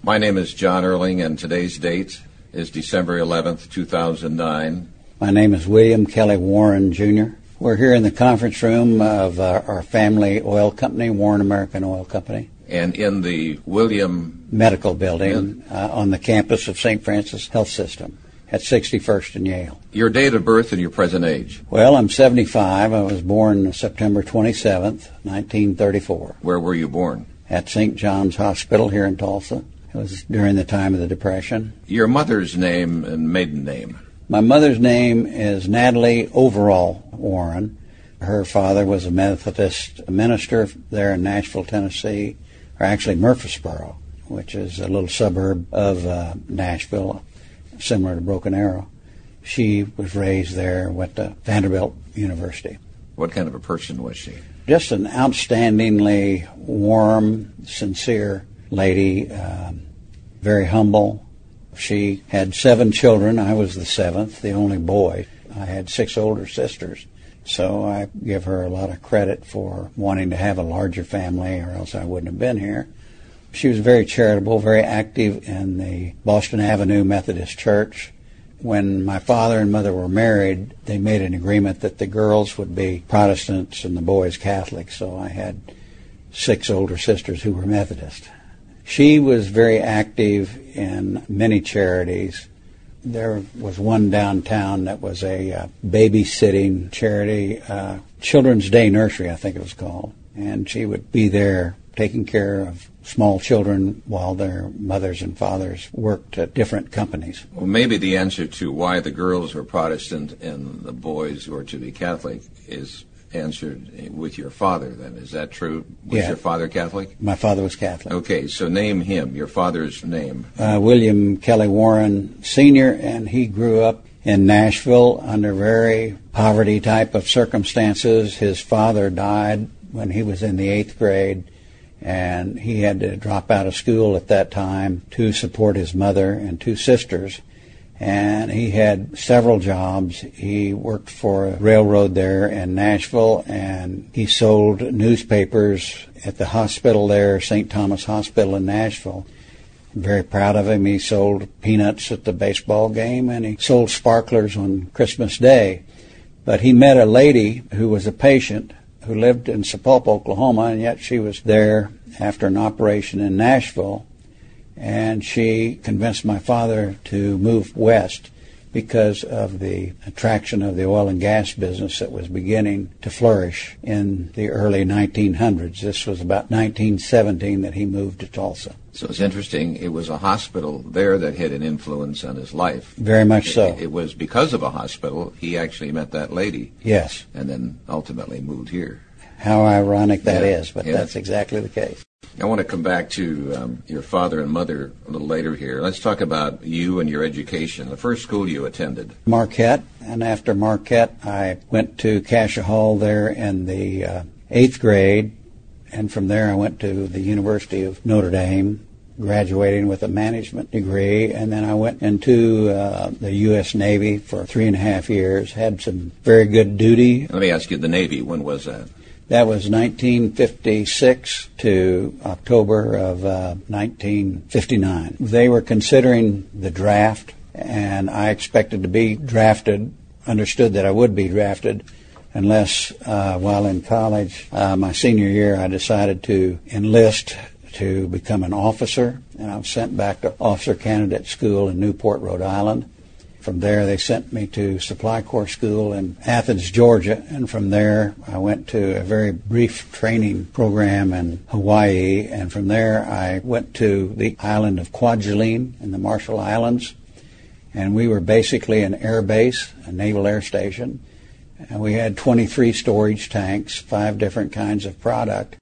My name is John Erling, and today's date is December 11th, 2009. My name is William Kelly Warren, Jr. We're here in the conference room of our family oil company, Warren American Oil Company. And in the William Medical Building on the campus of St. Francis Health System at 61st and Yale. Your date of birth and your present age. Well, I'm 75. I was born September 27th, 1934. Where were you born? At St. John's Hospital here in Tulsa. It was during the time of the Depression. Your mother's name and maiden name. My mother's name is Natalie Overall Warren. Her father was a Methodist minister there in Nashville, Tennessee, or actually Murfreesboro, which is a little suburb of Nashville, similar to Broken Arrow. She was raised there, went to Vanderbilt University. What kind of a person was she? Just an outstandingly warm, sincere lady, very humble. She had 7 children. I was the 7th, the only boy. I had 6 older sisters, so I give her a lot of credit for wanting to have a larger family, or else I wouldn't have been here. She was very charitable, very active in the Boston Avenue Methodist Church. When my father and mother were married, they made an agreement that the girls would be Protestants and the boys Catholics, so I had 6 older sisters who were Methodist. She was very active in many charities. There was one downtown that was a babysitting charity, Children's Day Nursery, I think it was called. And she would be there taking care of small children while their mothers and fathers worked at different companies. Well, maybe the answer to why the girls were Protestant and the boys were to be Catholic is answered with your father, then. Is that true? Was your father Catholic? My father was Catholic. Okay, so name him, your father's name. William Kelly Warren, Sr., and he grew up in Nashville under very poverty type of circumstances. His father died when he was in the 8th grade, and he had to drop out of school at that time to support his mother and 2 sisters. And he had several jobs. He worked for a railroad there in Nashville, and he sold newspapers at the hospital there, St. Thomas Hospital in Nashville. I'm very proud of him. He sold peanuts at the baseball game, and he sold sparklers on Christmas Day. But he met a lady who was a patient who lived in Sapulpa, Oklahoma, and yet she was there after an operation in Nashville. And she convinced my father to move west because of the attraction of the oil and gas business that was beginning to flourish in the early 1900s. This was about 1917 that he moved to Tulsa. So it's interesting. It was a hospital there that had an influence on his life. Very much so. It was because of a hospital he actually met that lady. Yes. And then ultimately moved here. How ironic that is, but that's exactly the case. I want to come back to your father and mother a little later here. Let's talk about you and your education. The first school you attended. Marquette, and after Marquette, I went to Cascia Hall there in the 8th grade, and from there I went to the University of Notre Dame, graduating with a management degree, and then I went into the U.S. Navy for 3.5 years, had some very good duty. Let me ask you, the Navy, when was that? That was 1956 to October of 1959. They were considering the draft, and I expected to be drafted, understood that I would be drafted, unless while in college, my senior year, I decided to enlist to become an officer, and I was sent back to Officer Candidate School in Newport, Rhode Island. From there, they sent me to Supply Corps School in Athens, Georgia, and from there, I went to a very brief training program in Hawaii, and from there, I went to the island of Kwajalein in the Marshall Islands, and we were basically an air base, a naval air station, and we had 23 storage tanks, 5 different kinds of product.